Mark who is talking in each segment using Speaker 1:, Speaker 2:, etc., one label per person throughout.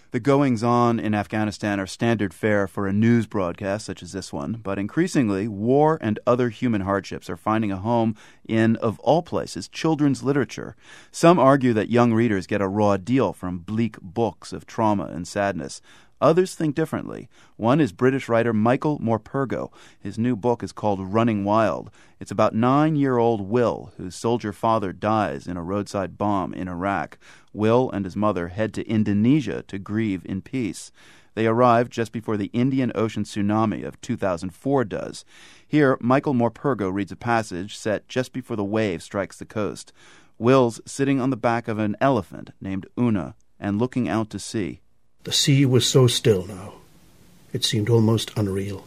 Speaker 1: The goings-on in Afghanistan are standard fare for a news broadcast such as this one, but increasingly, war and other human hardships are finding a home in, of all places, children's literature. Some argue that young readers get a raw deal from bleak books of trauma and sadness. Others think differently. One is British writer Michael Morpurgo. His new book is called Running Wild. It's about 9-year-old Will, whose soldier father dies in a roadside bomb in Iraq. Will and his mother head to Indonesia to grieve in peace. They arrive just before the Indian Ocean tsunami of 2004 does. Here, Michael Morpurgo reads a passage set just before the wave strikes the coast. Will's sitting on the back of an elephant named Una and looking out to sea.
Speaker 2: The sea was so still now. It seemed almost unreal.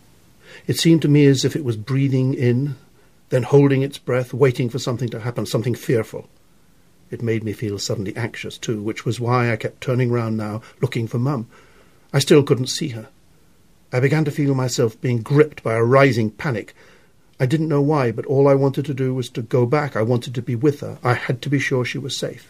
Speaker 2: It seemed to me as if it was breathing in, then holding its breath, waiting for something to happen, something fearful. It made me feel suddenly anxious, too, which was why I kept turning round now, looking for Mum. I still couldn't see her. I began to feel myself being gripped by a rising panic. I didn't know why, but all I wanted to do was to go back. I wanted to be with her. I had to be sure she was safe.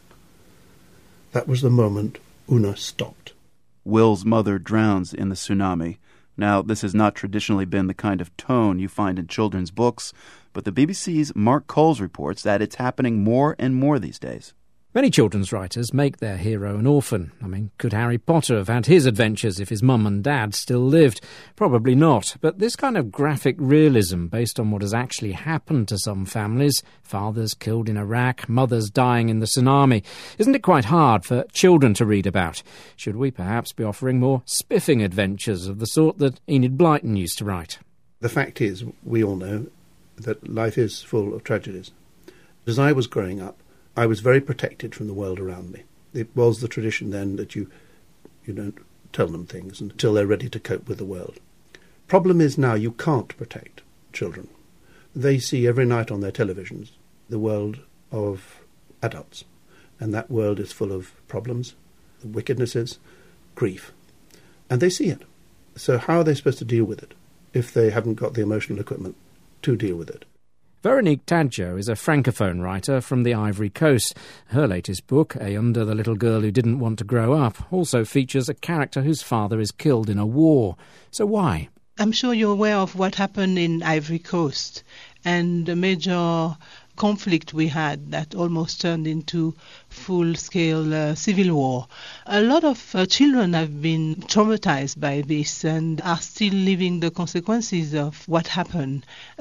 Speaker 2: That was the moment Una stopped.
Speaker 1: Will's mother drowns in the tsunami. Now, this has not traditionally been the kind of tone you find in children's books, but the BBC's Mark Coles reports that it's happening more and more these days.
Speaker 3: Many children's writers make their hero an orphan. I mean, could Harry Potter have had his adventures if his mum and dad still lived? Probably not. But this kind of graphic realism based on what has actually happened to some families, fathers killed in Iraq, mothers dying in the tsunami, isn't it quite hard for children to read about? Should we perhaps be offering more spiffing adventures of the sort that Enid Blyton used to write?
Speaker 2: The fact is, we all know that life is full of tragedies. As I was growing up, I was very protected from the world around me. It was the tradition then that you don't tell them things until they're ready to cope with the world. Problem is now you can't protect children. They see every night on their televisions the world of adults, and that world is full of problems, wickednesses, grief, and they see it. So how are they supposed to deal with it if they haven't got the emotional equipment to deal with it?
Speaker 3: Veronique Tadjo is a francophone writer from the Ivory Coast. Her latest book, Ayunda, the Little Girl Who Didn't Want to Grow Up, also features a character whose father is killed in a war. So why?
Speaker 4: I'm sure you're aware of what happened in Ivory Coast and the major conflict we had that almost turned into full-scale civil war. A lot of children have been traumatized by this and are still living the consequences of what happened.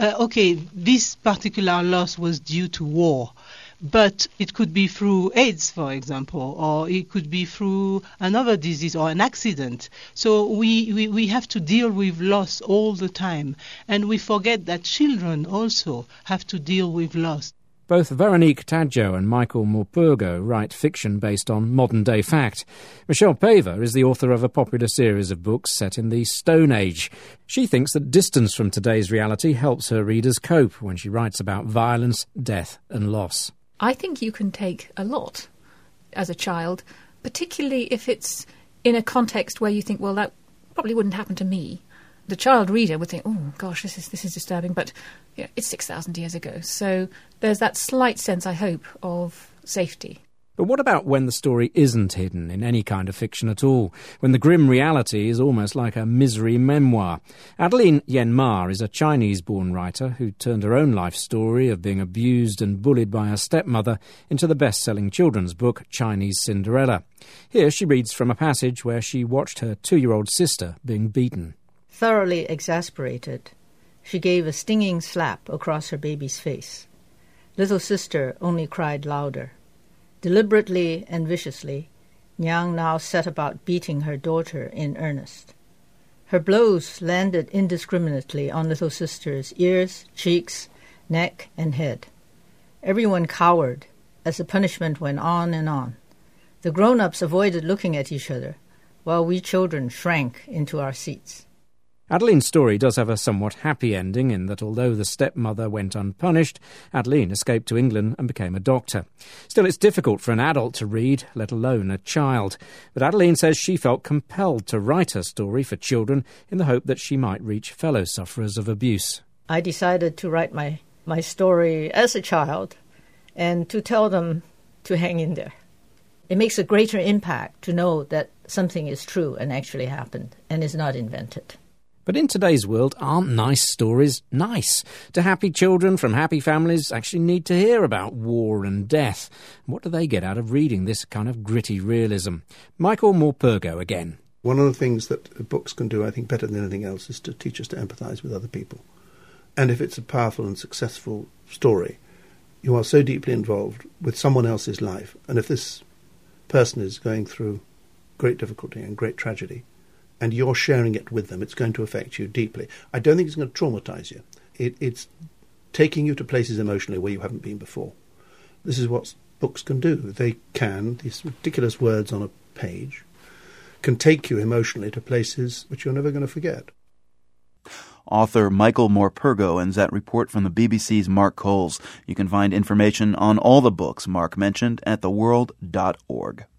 Speaker 4: This particular loss was due to war, but it could be through AIDS, for example, or it could be through another disease or an accident. So we have to deal with loss all the time, and we forget that children also have to deal with loss.
Speaker 3: Both Veronique Tadjo and Michael Morpurgo write fiction based on modern-day fact. Michelle Paver is the author of a popular series of books set in the Stone Age. She thinks that distance from today's reality helps her readers cope when she writes about violence, death and loss.
Speaker 5: I think you can take a lot as a child, particularly if it's in a context where you think, well, that probably wouldn't happen to me. The child reader would think, oh, gosh, this is disturbing, but it's 6,000 years ago. So there's that slight sense, I hope, of safety.
Speaker 3: But what about when the story isn't hidden in any kind of fiction at all, when the grim reality is almost like a misery memoir? Adeline Yen Ma is a Chinese-born writer who turned her own life story of being abused and bullied by her stepmother into the best-selling children's book Chinese Cinderella. Here she reads from a passage where she watched her 2-year-old sister being beaten.
Speaker 6: Thoroughly exasperated, she gave a stinging slap across her baby's face. Little sister only cried louder. Deliberately and viciously, Nyang now set about beating her daughter in earnest. Her blows landed indiscriminately on little sister's ears, cheeks, neck, and head. Everyone cowered as the punishment went on and on. The grown-ups avoided looking at each other, while we children shrank into our seats.
Speaker 3: Adeline's story does have a somewhat happy ending in that although the stepmother went unpunished, Adeline escaped to England and became a doctor. Still, it's difficult for an adult to read, let alone a child. But Adeline says she felt compelled to write her story for children in the hope that she might reach fellow sufferers of abuse.
Speaker 6: I decided to write my story as a child and to tell them to hang in there. It makes a greater impact to know that something is true and actually happened and is not invented.
Speaker 3: But in today's world, aren't nice stories nice? Do happy children from happy families actually need to hear about war and death? What do they get out of reading this kind of gritty realism? Michael Morpurgo again.
Speaker 2: One of the things that books can do, I think, better than anything else is to teach us to empathise with other people. And if it's a powerful and successful story, you are so deeply involved with someone else's life. And if this person is going through great difficulty and great tragedy, and you're sharing it with them, it's going to affect you deeply. I don't think it's going to traumatise you. It's taking you to places emotionally where you haven't been before. This is what books can do. They can, these ridiculous words on a page, can take you emotionally to places which you're never going to forget.
Speaker 1: Author Michael Morpurgo ends that report from the BBC's Mark Coles. You can find information on all the books Mark mentioned at theworld.org.